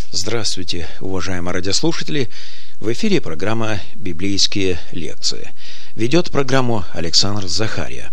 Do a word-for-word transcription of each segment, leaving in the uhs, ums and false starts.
Здравствуйте, уважаемые радиослушатели! В эфире программа «Библейские лекции». Ведет программу Александр Захария.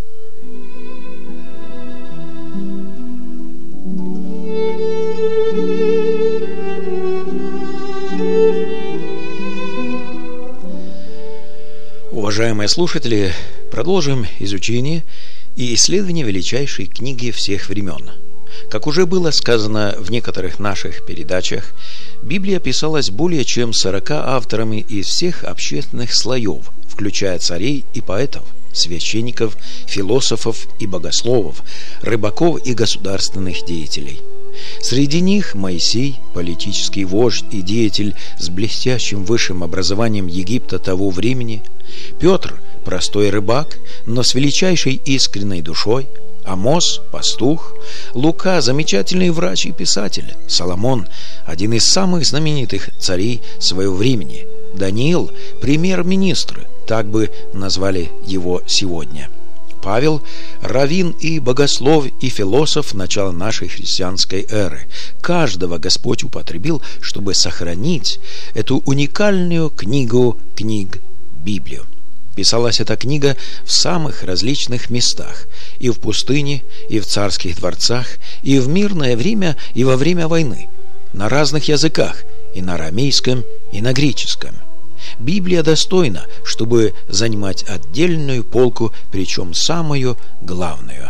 Уважаемые слушатели, продолжим изучение и исследование величайшей книги всех времен. Как уже было сказано в некоторых наших передачах, Библия писалась более чем сорока авторами из всех общественных слоев, включая царей и поэтов, священников, философов и богословов, рыбаков и государственных деятелей. Среди них Моисей, политический вождь и деятель с блестящим высшим образованием Египта того времени, Петр, простой рыбак, но с величайшей искренней душой, Амос – пастух, Лука – замечательный врач и писатель, Соломон – один из самых знаменитых царей своего времени, Даниил – премьер-министр, так бы назвали его сегодня, Павел – раввин и богослов и философ начала нашей христианской эры. Каждого Господь употребил, чтобы сохранить эту уникальную книгу книг Библию. Писалась эта книга в самых различных местах, и в пустыне, и в царских дворцах, и в мирное время, и во время войны, на разных языках, и на арамейском, и на греческом. Библия достойна, чтобы занимать отдельную полку, причем самую главную.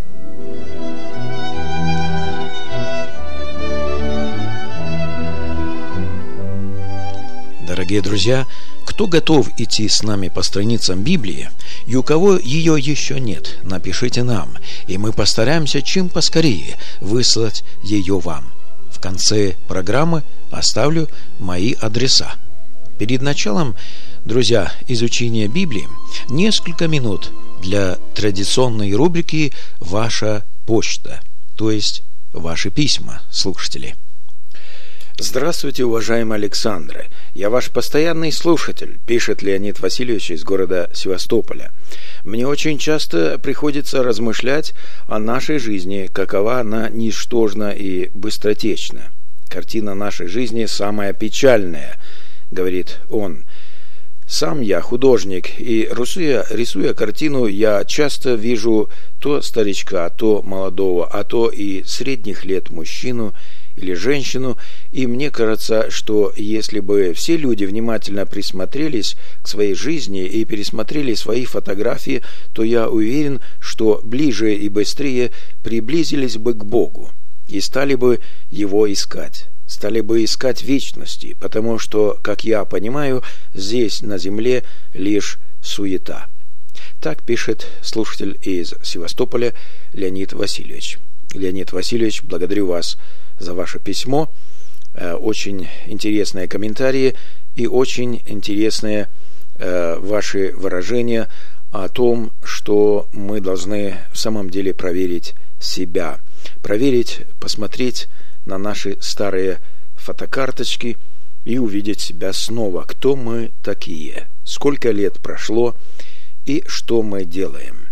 Дорогие друзья, кто готов идти с нами по страницам Библии, и у кого ее еще нет, напишите нам, и мы постараемся чем поскорее выслать ее вам. В конце программы оставлю мои адреса. Перед началом, друзья, изучения Библии несколько минут для традиционной рубрики «Ваша почта», то есть ваши письма, слушатели. Здравствуйте, уважаемый Александр. Я ваш постоянный слушатель, пишет Леонид Васильевич из города Севастополя. Мне очень часто приходится размышлять о нашей жизни, какова она ничтожна и быстротечна. Картина нашей жизни самая печальная, говорит он. Сам я художник, и рисуя, рисуя картину, я часто вижу то старичка, то молодого, а то и средних лет мужчину или женщину, и мне кажется, что если бы все люди внимательно присмотрелись к своей жизни и пересмотрели свои фотографии, то я уверен, что ближе и быстрее приблизились бы к Богу и стали бы Его искать. Стали бы искать вечности, потому что, как я понимаю, здесь на земле лишь суета. Так пишет слушатель из Севастополя Леонид Васильевич. Леонид Васильевич, благодарю вас за ваше письмо. Очень интересные комментарии и очень интересные ваши выражения о том, что мы должны в самом деле проверить себя. Проверить, посмотреть на наши старые фотокарточки и увидеть себя снова, кто мы такие, сколько лет прошло и что мы делаем.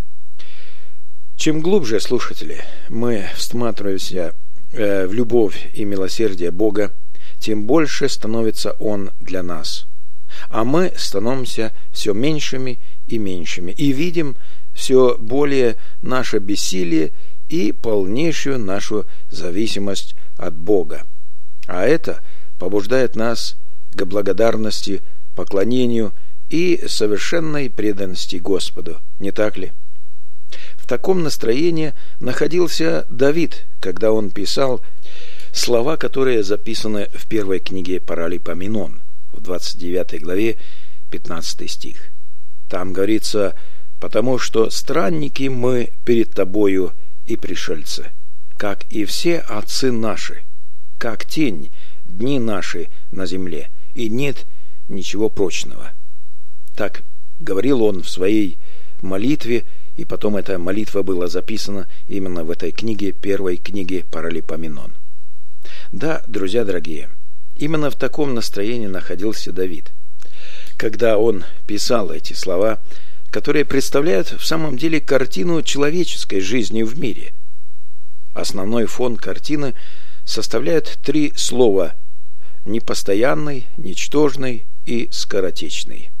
Чем глубже, слушатели, мы всматриваемся э, в любовь и милосердие Бога, тем больше становится Он для нас, а мы становимся все меньшими и меньшими и видим все более наше бессилие и полнейшую нашу зависимость от Бога. А это побуждает нас к благодарности, поклонению и совершенной преданности Господу, не так ли? В таком настроении находился Давид, когда он писал слова, которые записаны в первой книге Паралипоменон, в двадцать девятой главе, пятнадцатый стих. Там говорится: «Потому что странники мы перед тобою и пришельцы, как и все отцы наши, как тень дни наши на земле, и нет ничего прочного». Так говорил он в своей молитве, и потом эта молитва была записана именно в этой книге, первой книге Паралипоменон. Да, друзья дорогие, именно в таком настроении находился Давид, когда он писал эти слова, которые представляют в самом деле картину человеческой жизни в мире. Основной фон картины составляют три слова: непостоянный, ничтожный и скоротечный.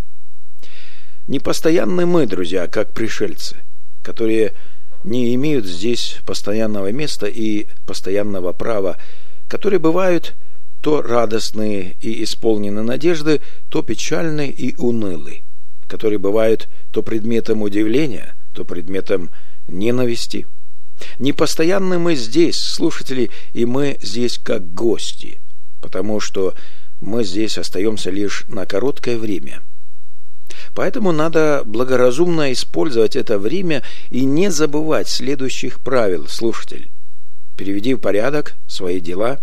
Непостоянны мы, друзья, как пришельцы, которые не имеют здесь постоянного места и постоянного права, которые бывают то радостные и исполнены надежды, то печальны и унылы, которые бывают то предметом удивления, то предметом ненависти. Непостоянны мы здесь, слушатели, и мы здесь как гости, потому что мы здесь остаемся лишь на короткое время. Поэтому надо благоразумно использовать это время и не забывать следующих правил, слушатель. Приведи в порядок свои дела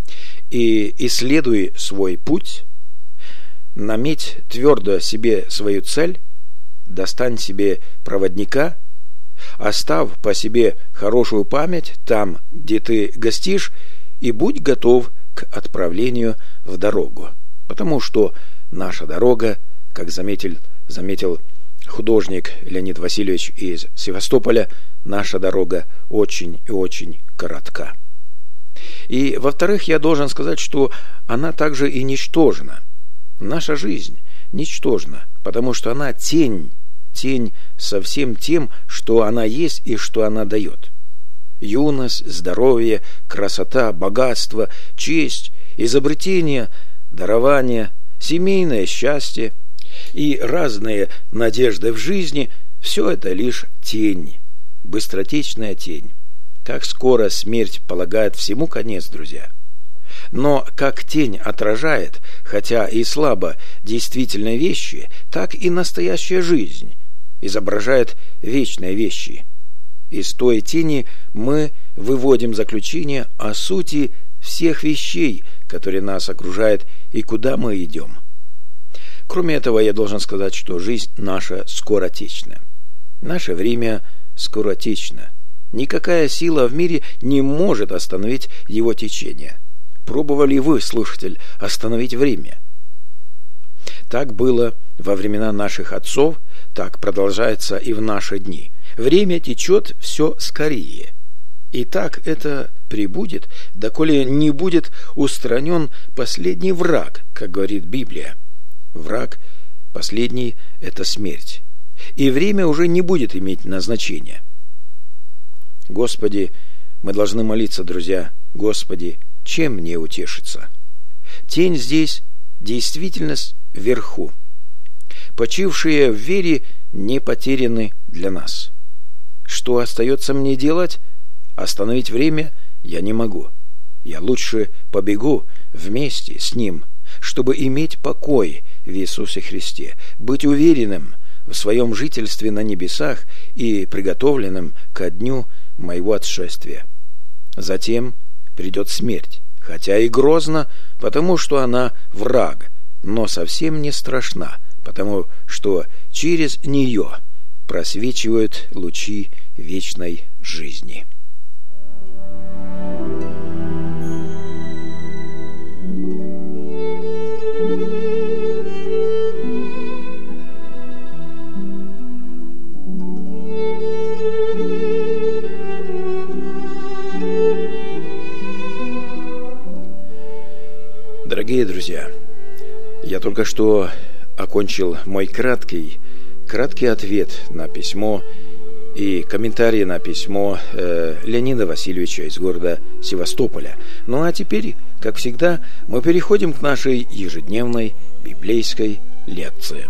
и исследуй свой путь, наметь твердо себе свою цель, достань себе проводника, оставь по себе хорошую память там, где ты гостишь, и будь готов к отправлению в дорогу. Потому что наша дорога, как заметил, заметил художник Леонид Васильевич из Севастополя, наша дорога очень и очень коротка. И, во-вторых, я должен сказать, что она также и ничтожна. Наша жизнь ничтожна, потому что она тень, тень со всем тем, что она есть и что она дает. Юность, здоровье, красота, богатство, честь, изобретение, дарование, семейное счастье и разные надежды в жизни – все это лишь тень, быстротечная тень. Как скоро смерть полагает всему конец, друзья. Но как тень отражает, хотя и слабо, действительные вещи, так и настоящая жизнь изображает вечные вещи. Из той тени мы выводим заключение о сути всех вещей, которые нас окружают и куда мы идем. Кроме этого, я должен сказать, что жизнь наша скоротечна. Наше время скоротечно. Никакая сила в мире не может остановить его течение. Пробовали вы, слушатель, остановить время? Так было во времена наших отцов, так продолжается и в наши дни. Время течет все скорее. И так это прибудет, доколе не будет устранен последний враг, как говорит Библия. Враг последний – это смерть. И время уже не будет иметь назначения. Господи, мы должны молиться, друзья, Господи, чем мне утешиться? Тень здесь, действительность вверху. Почившие в вере не потеряны для нас. Что остается мне делать? Остановить время я не могу. Я лучше побегу вместе с Ним, чтобы иметь покой в Иисусе Христе, быть уверенным в своем жительстве на небесах и приготовленным ко дню моего отшествия. Затем придет смерть, хотя и грозно, потому что она враг, но совсем не страшна, потому что через нее просвечивают лучи вечной жизни. Дорогие друзья, я только что окончил мой краткий, краткий ответ на письмо и комментарий на письмо э, Леонида Васильевича из города Севастополя. Ну а теперь, как всегда, мы переходим к нашей ежедневной библейской лекции.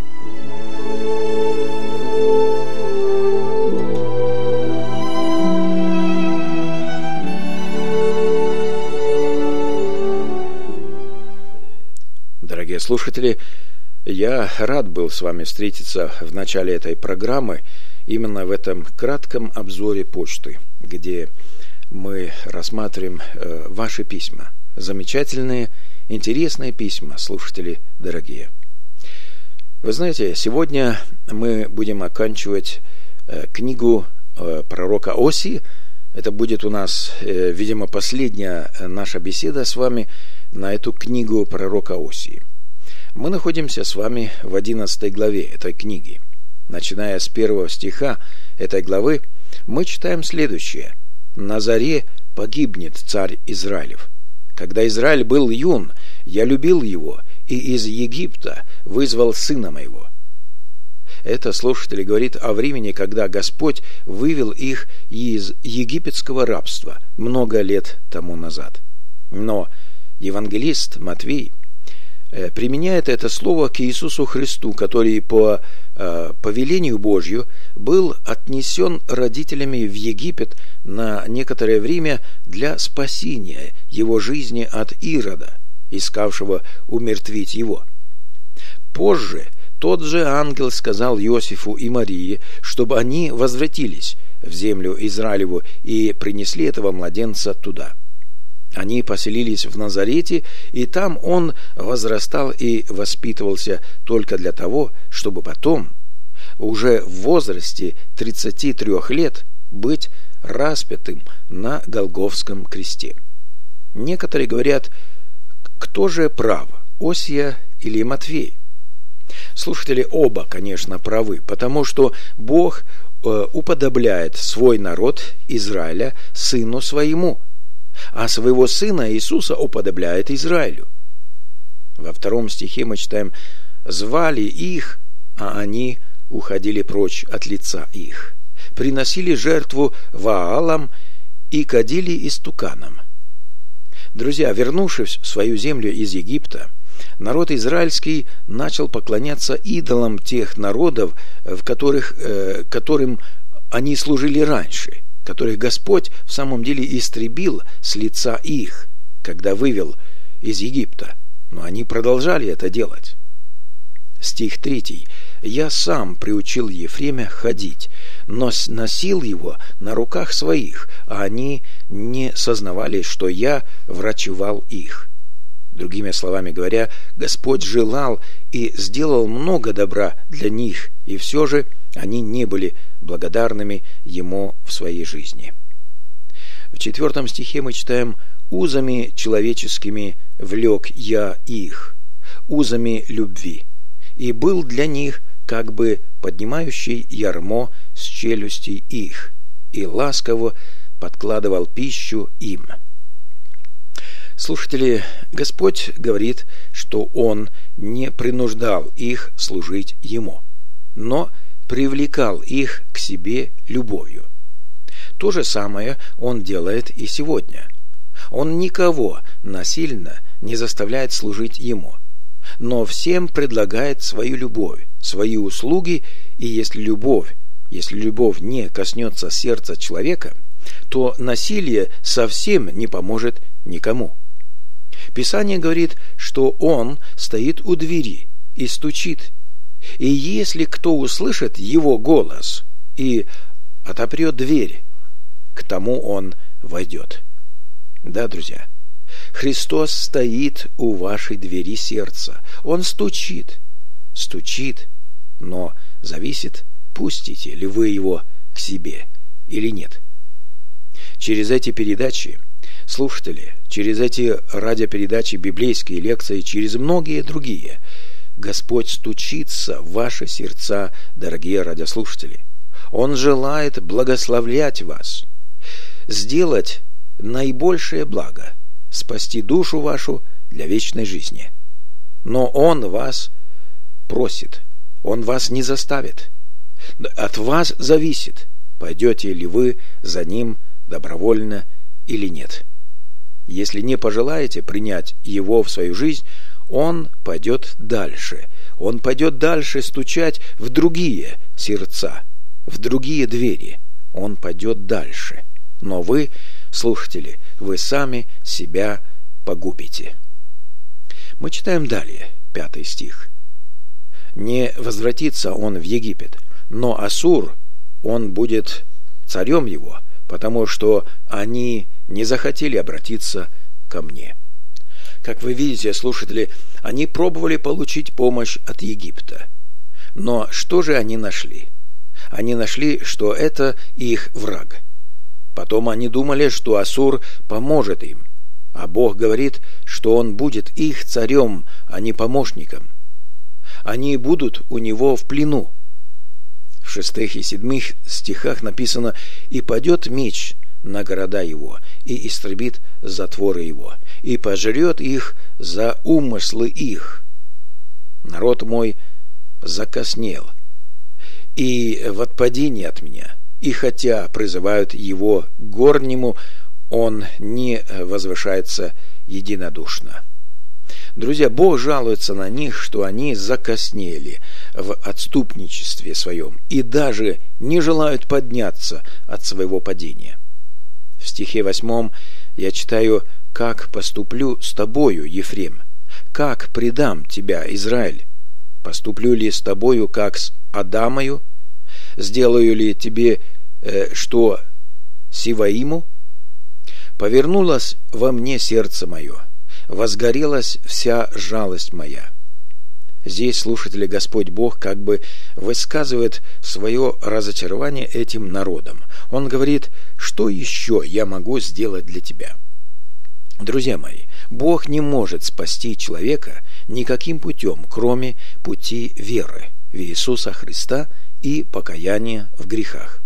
Дорогие слушатели, я рад был с вами встретиться в начале этой программы именно в этом кратком обзоре почты, где мы рассматриваем э, ваши письма. Замечательные, интересные письма, слушатели дорогие. Вы знаете, сегодня мы будем оканчивать э, книгу э, пророка Осии. Это будет у нас, э, видимо, последняя наша беседа с вами на эту книгу пророка Осии. Мы находимся с вами в одиннадцатой главе этой книги. Начиная с первого стиха этой главы, мы читаем следующее. «На заре погибнет царь Израилев. Когда Израиль был юн, я любил его, и из Египта вызвал сына моего». Это, слушатели, говорит о времени, когда Господь вывел их из египетского рабства много лет тому назад. Но евангелист Матвей применяет это слово к Иисусу Христу, который по э, повелению Божью был отнесен родителями в Египет на некоторое время для спасения его жизни от Ирода, искавшего умертвить его. Позже тот же ангел сказал Иосифу и Марии, чтобы они возвратились в землю Израилеву и принесли этого младенца туда. Они поселились в Назарете, и там он возрастал и воспитывался только для того, чтобы потом, уже в возрасте тридцати трёх лет, быть распятым на Голгофском кресте. Некоторые говорят, кто же прав, Осия или Матвей? Слушатели, оба, конечно, правы, потому что Бог э, уподобляет свой народ Израиля сыну своему, а своего сына Иисуса уподобляет Израилю. Во втором стихе мы читаем: «Звали их, а они уходили прочь от лица их, приносили жертву Ваалам и кадили истуканам». Друзья, вернувшись в свою землю из Египта, народ израильский начал поклоняться идолам тех народов, в которых, э, которым они служили раньше, которых Господь в самом деле истребил с лица их, когда вывел из Египта. Но они продолжали это делать. Стих третий. «Я сам приучил Ефремя ходить, но носил его на руках своих, а они не сознавали, что я врачевал их». Другими словами говоря, Господь желал и сделал много добра для них, и все же они не были благодарными Ему в своей жизни. В четвертом стихе мы читаем: «Узами человеческими влек я их, узами любви, и был для них как бы поднимающий ярмо с челюстей их, и ласково подкладывал пищу им». Слушатели, Господь говорит, что Он не принуждал их служить Ему, но привлекал их к себе любовью. То же самое Он делает и сегодня. Он никого насильно не заставляет служить Ему, но всем предлагает свою любовь, свои услуги, и если любовь, если любовь не коснется сердца человека, то насилие совсем не поможет никому. Писание говорит, что Он стоит у двери и стучит, и если кто услышит Его голос и отопрет дверь, к тому Он войдет. Да, друзья, Христос стоит у вашей двери сердца. Он стучит, стучит, но зависит, пустите ли вы Его к себе или нет. Через эти передачи, слушатели, через эти радиопередачи, библейские лекции, через многие другие, Господь стучится в ваши сердца, дорогие радиослушатели. Он желает благословлять вас, сделать наибольшее благо, спасти душу вашу для вечной жизни. Но Он вас просит, Он вас не заставит. От вас зависит, пойдете ли вы за Ним добровольно или нет. Если не пожелаете принять Его в свою жизнь, Он пойдет дальше. Он пойдет дальше стучать в другие сердца, в другие двери. Он пойдет дальше. Но вы, слушатели, вы сами себя погубите. Мы читаем далее, пятый стих. «Не возвратится он в Египет, но Ассур, он будет царем его, потому что они не захотели обратиться ко мне». Как вы видите, слушатели, они пробовали получить помощь от Египта. Но что же они нашли? Они нашли, что это их враг. Потом они думали, что Ассур поможет им, а Бог говорит, что Он будет их царем, а не помощником. Они будут у него в плену. В шестых и седьмых стихах написано: «И падет меч на города его, и истребит затворы его, и пожрет их за умыслы их. Народ мой закоснел, и в отпадении от меня, и хотя призывают его к горнему, он не возвышается единодушно. Друзья, Бог жалуется на них, что они закоснели в отступничестве своем и даже не желают подняться от своего падения. В стихе восьмом я читаю: «Как поступлю с тобою, Ефрем? Как предам тебя, Израиль? Поступлю ли с тобою, как с Адамою? Сделаю ли тебе, э, что Сиваиму? Повернулось во мне сердце мое, возгорелась вся жалость моя». Здесь, слушатели, Господь Бог как бы высказывает свое разочарование этим народом. Он говорит: что еще я могу сделать для тебя? Друзья мои, Бог не может спасти человека никаким путем, кроме пути веры в Иисуса Христа и покаяния в грехах.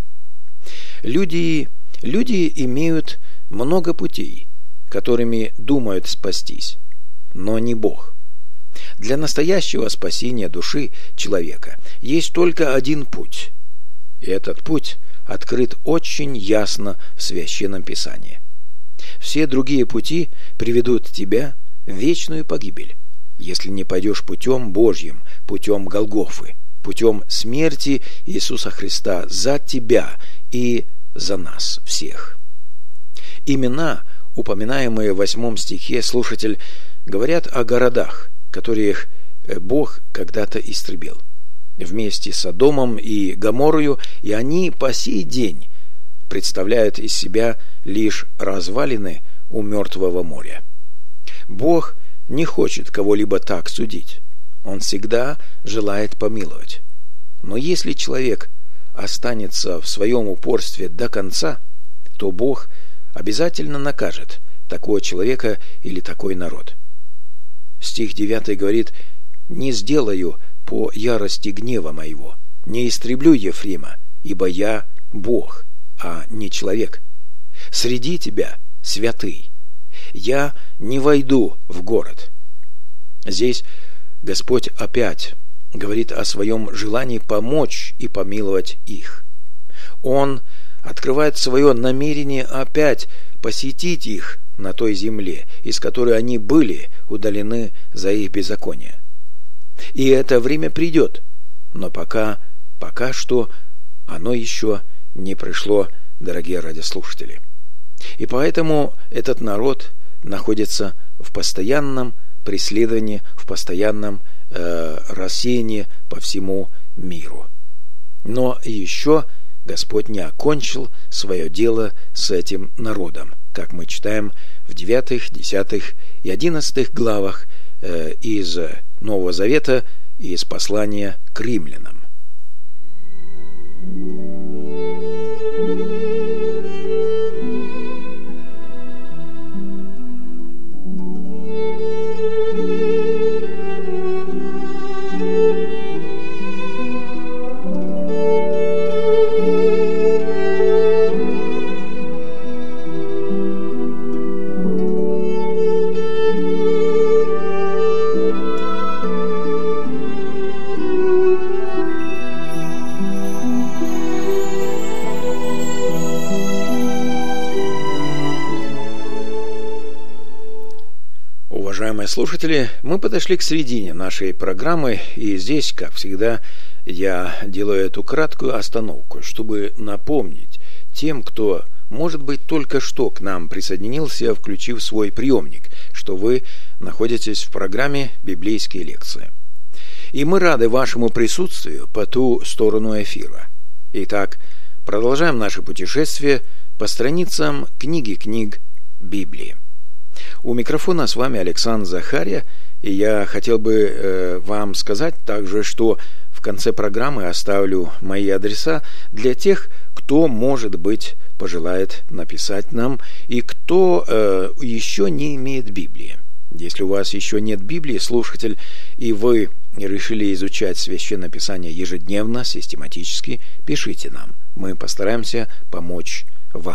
Люди, люди имеют много путей, которыми думают спастись, но не Бог. Для настоящего спасения души человека есть только один путь, и этот путь открыт очень ясно в Священном Писании. Все другие пути приведут тебя в вечную погибель, если не пойдешь путем Божьим, путем Голгофы, путем смерти Иисуса Христа за тебя и за нас всех. Имена, упоминаемые в восьмом стихе, слушатель, говорят о городах, которых Бог когда-то истребил вместе с Содомом и Гоморрою, и они по сей день представляют из себя лишь развалины у мертвого моря. Бог не хочет кого-либо так судить. Он всегда желает помиловать. Но если человек останется в своем упорстве до конца, то Бог обязательно накажет такого человека или такой народ. Стих девятый говорит: «Не сделаю по ярости гнева моего, не истреблю Ефрема, ибо я Бог, а не человек. Среди тебя святый, я не войду в город». Здесь Господь опять говорит о своем желании помочь и помиловать их. Он открывает свое намерение опять посетить их на той земле, из которой они были удалены за их беззаконие. И это время придет, но пока, пока что оно еще не пришло, дорогие радиослушатели. И поэтому этот народ находится в постоянном преследовании, в постоянном э, рассеянии по всему миру. Но еще Господь не окончил свое дело с этим народом, как мы читаем в девятых, десятых и одиннадцатых главах э, из Нового Завета, из послания к римлянам. Уважаемые слушатели, мы подошли к середине нашей программы, и здесь, как всегда, я делаю эту краткую остановку, чтобы напомнить тем, кто, может быть, только что к нам присоединился, включив свой приемник, что вы находитесь в программе «Библейские лекции». И мы рады вашему присутствию по ту сторону эфира. Итак, продолжаем наше путешествие по страницам книги книг Библии. У микрофона с вами Александр Захария, и я хотел бы э, вам сказать также, что в конце программы оставлю мои адреса для тех, кто, может быть, пожелает написать нам, и кто э, еще не имеет Библии. Если у вас еще нет Библии, слушатель, и вы решили изучать Священное Писание ежедневно, систематически, пишите нам. Мы постараемся помочь вам.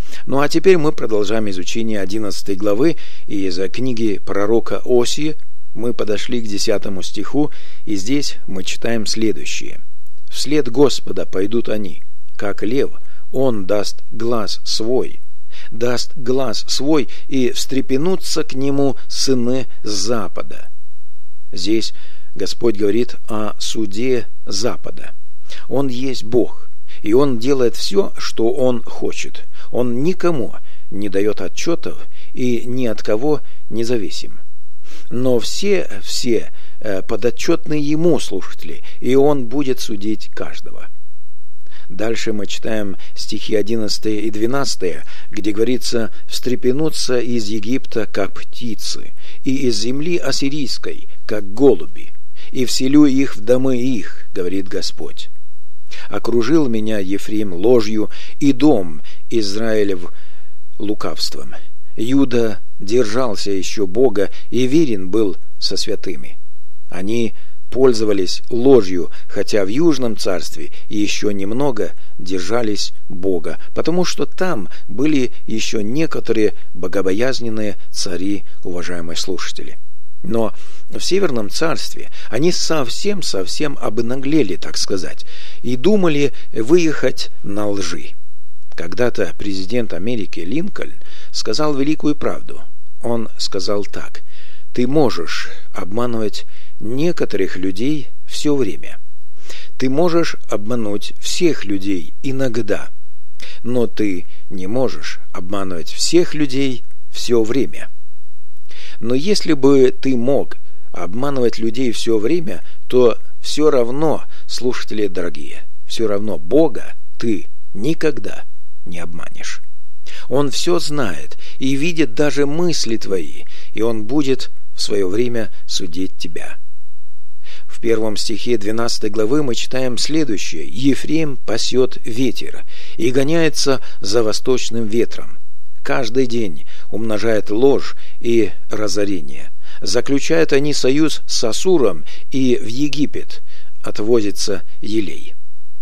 Ну а теперь мы продолжаем изучение одиннадцатой главы, и из книги пророка Осии мы подошли к десятому стиху, и здесь мы читаем следующее. «Вслед Господа пойдут они, как лев, он даст глас свой, даст глас свой, и встрепенутся к нему сыны Запада». Здесь Господь говорит о суде Запада. Он есть Бог, и Он делает все, что Он хочет. Он никому не дает отчетов и ни от кого не зависим. Но все, все подотчетны Ему, слушатели, и Он будет судить каждого. Дальше мы читаем стихи одиннадцатый и двенадцатый, где говорится: «Встрепенутся из Египта, как птицы, и из земли ассирийской, как голуби, и вселю их в домы их, говорит Господь. Окружил меня Ефрем ложью, и дом Израилев лукавством. Юда держался еще Бога и верен был со святыми. Они пользовались ложью, хотя в Южном царстве еще немного держались Бога, потому что там были еще некоторые богобоязненные цари, уважаемые слушатели. Но в Северном царстве они совсем-совсем обнаглели, так сказать, и думали выехать на лжи. Когда-то президент Америки Линкольн сказал великую правду. Он сказал так: «Ты можешь обманывать некоторых людей все время. Ты можешь обмануть всех людей иногда, но ты не можешь обманывать всех людей все время». Но если бы ты мог обманывать людей все время, то все равно, слушатели дорогие, все равно Бога ты никогда не обманешь. Он все знает и видит даже мысли твои, и Он будет в свое время судить тебя. В первом стихе двенадцатой главы мы читаем следующее: «Ефрем пасет ветер и гоняется за восточным ветром. Каждый день умножает ложь и разорение. Заключают они союз с Ассуром, и в Египет отвозится елей».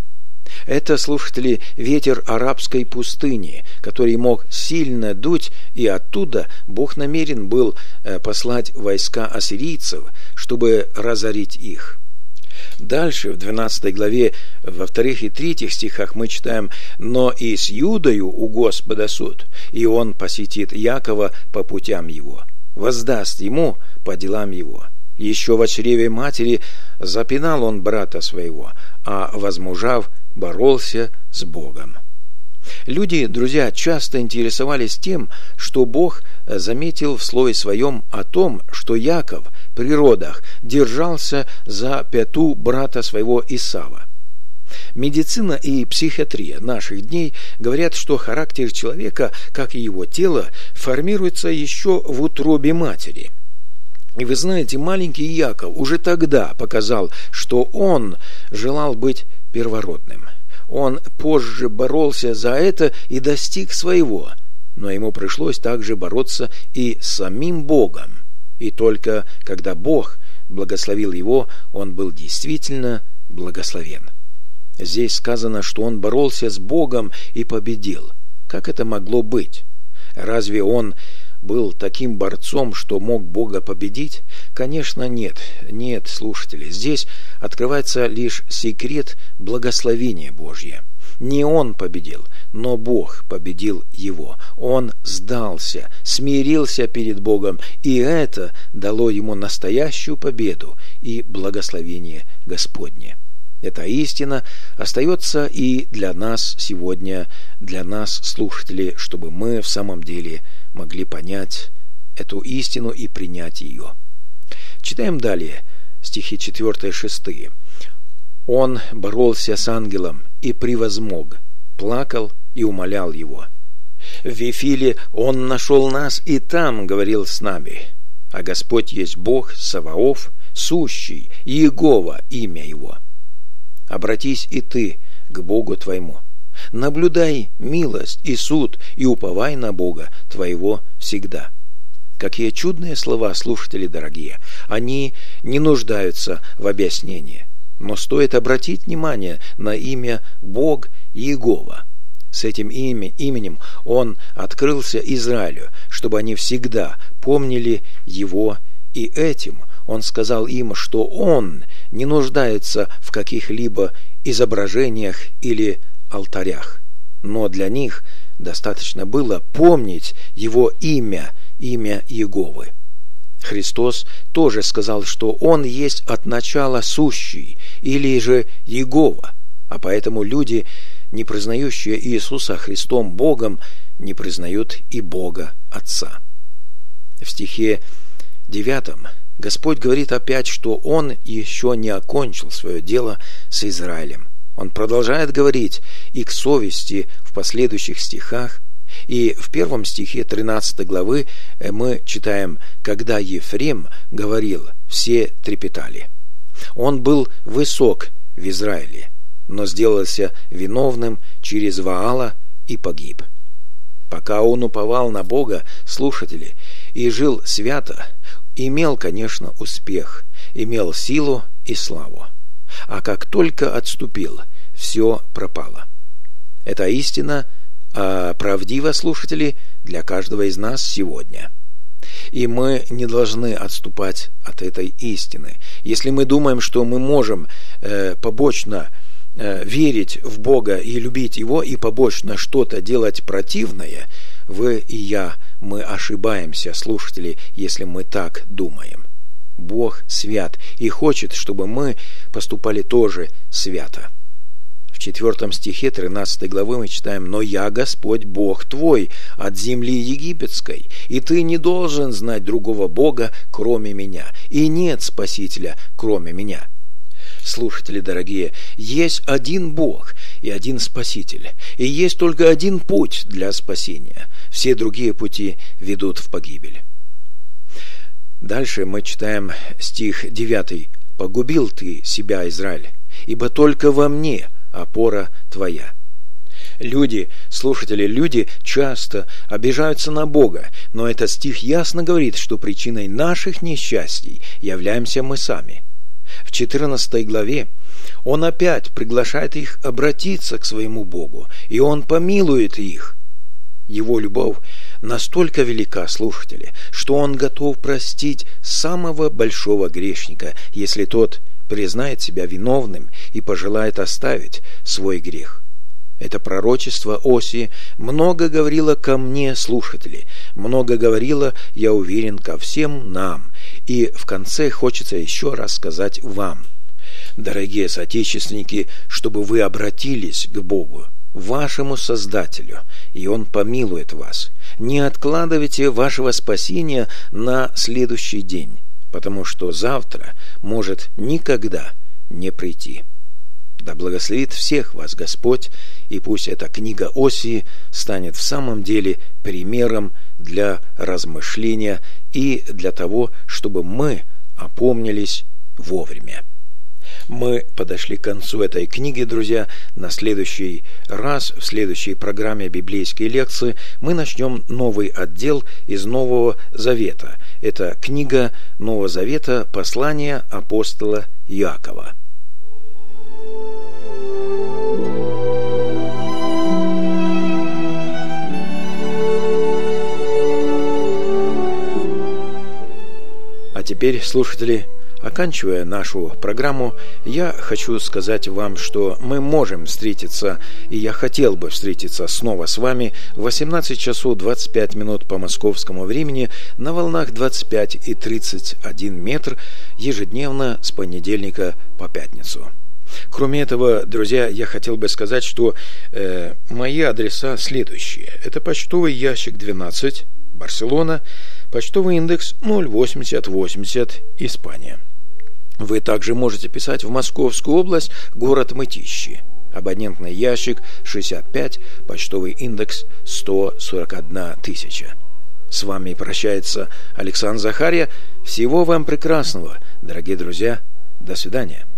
Это, слушатели, ветер арабской пустыни, который мог сильно дуть, и оттуда Бог намерен был послать войска ассирийцев, чтобы разорить их. Дальше, в двенадцатой главе, во вторых и третьих стихах мы читаем: «Но и с Юдою у Господа суд, и он посетит Якова по путям его, воздаст ему по делам его. Еще в чреве матери запинал он брата своего, а возмужав, боролся с Богом». Люди, друзья, часто интересовались тем, что Бог заметил в слове своем о том, что Яков при родах держался за пяту брата своего Исава. Медицина и психиатрия наших дней говорят, что характер человека, как и его тело, формируется еще в утробе матери. И вы знаете, маленький Яков уже тогда показал, что он желал быть первородным. Он позже боролся за это и достиг своего, но ему пришлось также бороться и с самим Богом. И только когда Бог благословил его, он был действительно благословен. Здесь сказано, что он боролся с Богом и победил. Как это могло быть? Разве он был таким борцом, что мог Бога победить? Конечно, нет. Нет, слушатели, здесь открывается лишь секрет благословения Божье. Не он победил, но Бог победил его. Он сдался, смирился перед Богом, и это дало ему настоящую победу и благословение Господне. Эта истина остается и для нас сегодня, для нас, слушателей, чтобы мы в самом деле могли понять эту истину и принять ее. Читаем далее стихи четыре и шесть. «Он боролся с ангелом и превозмог, плакал и умолял его. В Вифиле он нашел нас и там говорил с нами. А Господь есть Бог Саваоф, сущий, Иегова имя его. Обратись и ты к Богу твоему. Наблюдай милость и суд, и уповай на Бога твоего всегда». Какие чудные слова, слушатели дорогие! Они не нуждаются в объяснении. Но стоит обратить внимание на имя Бог Иегова. С этим именем Он открылся Израилю, чтобы они всегда помнили Его, и этим Он сказал им, что Он не нуждается в каких-либо изображениях или алтарях. Но для них достаточно было помнить Его имя, имя Иеговы. Христос тоже сказал, что Он есть от начала сущий, или же Иегова, а поэтому люди, не признающие Иисуса Христом Богом, не признают и Бога Отца. В стихе девятом Господь говорит опять, что Он еще не окончил свое дело с Израилем. Он продолжает говорить и к совести в последующих стихах. И в первом стихе тринадцатой главы мы читаем: «Когда Ефрем говорил, все трепетали». Он был высок в Израиле, но сделался виновным через Ваала и погиб. Пока он уповал на Бога, слушатели, и жил свято, имел, конечно, успех, имел силу и славу. А как только отступил, все пропало. Это истина, а правдиво, слушатели, для каждого из нас сегодня. И мы не должны отступать от этой истины. Если мы думаем, что мы можем э, побочно э, верить в Бога и любить Его, и побочно что-то делать противное, вы и я, мы ошибаемся, слушатели, если мы так думаем. Бог свят и хочет, чтобы мы поступали тоже свято. В четвертом стихе тринадцатой главы мы читаем: «Но я Господь Бог твой от земли египетской, и ты не должен знать другого Бога, кроме меня, и нет Спасителя, кроме меня». Слушатели дорогие, есть один Бог и один Спаситель, и есть только один путь для спасения. Все другие пути ведут в погибель. Дальше мы читаем стих девятый. «Погубил ты себя, Израиль, ибо только во мне опора твоя». Люди, слушатели, люди часто обижаются на Бога, но этот стих ясно говорит, что причиной наших несчастий являемся мы сами. В четырнадцатой главе Он опять приглашает их обратиться к своему Богу, и Он помилует их. Его любовь настолько велика, слушатели, что Он готов простить самого большого грешника, если тот признает себя виновным и пожелает оставить свой грех. Это пророчество Осии много говорило ко мне, слушатели, много говорило, я уверен, ко всем нам. И в конце хочется еще раз сказать вам, дорогие соотечественники, чтобы вы обратились к Богу, вашему Создателю, и Он помилует вас. Не откладывайте вашего спасения на следующий день, потому что завтра может никогда не прийти. Да благословит всех вас Господь, и пусть эта книга Осии станет в самом деле примером для размышления и для того, чтобы мы опомнились вовремя. Мы подошли к концу этой книги, друзья. На следующий раз, в следующей программе «Библейские лекции» мы начнем новый отдел из Нового Завета. Это книга Нового Завета «Послание апостола Иакова». А теперь, слушатели, оканчивая нашу программу, я хочу сказать вам, что мы можем встретиться, и я хотел бы встретиться снова с вами в восемнадцать часов двадцать пять минут по московскому времени на волнах двадцать пять и тридцать один метр ежедневно с понедельника по пятницу. Кроме этого, друзья, я хотел бы сказать, что э, мои адреса следующие. Это почтовый ящик двенадцать, Барселона, почтовый индекс ноль восемьдесят восемьдесят, Испания. Вы также можете писать в Московскую область, город Мытищи. Абонентный ящик шестьдесят пять, почтовый индекс сто сорок одна тысяча. С вами прощается Александр Захарья. Всего вам прекрасного, дорогие друзья. До свидания.